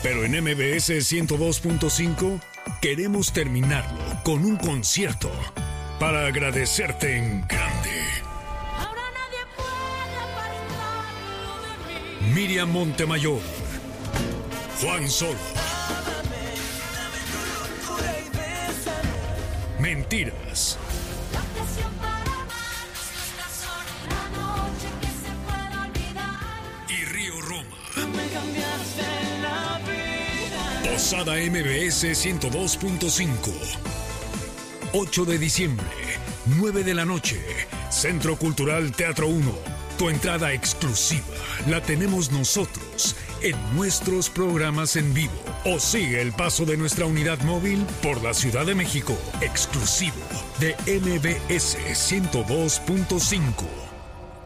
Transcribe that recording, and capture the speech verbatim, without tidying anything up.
Pero en M B S ciento dos punto cinco queremos terminarlo con un concierto para agradecerte en grande. Ahora nadie puede apartarlo de mí. Miriam Montemayor, Juan Solo, Mentiras, La ocasión para amar es una sola noche que se pueda olvidar. y Río Roma. Me cambiaste la vida. Posada M B S ciento dos punto cinco. ocho de diciembre, nueve de la noche. Centro Cultural Teatro uno. Tu entrada exclusiva la tenemos nosotros en nuestros programas en vivo. O sigue el paso de nuestra unidad móvil por la Ciudad de México, exclusivo de M B S ciento dos punto cinco.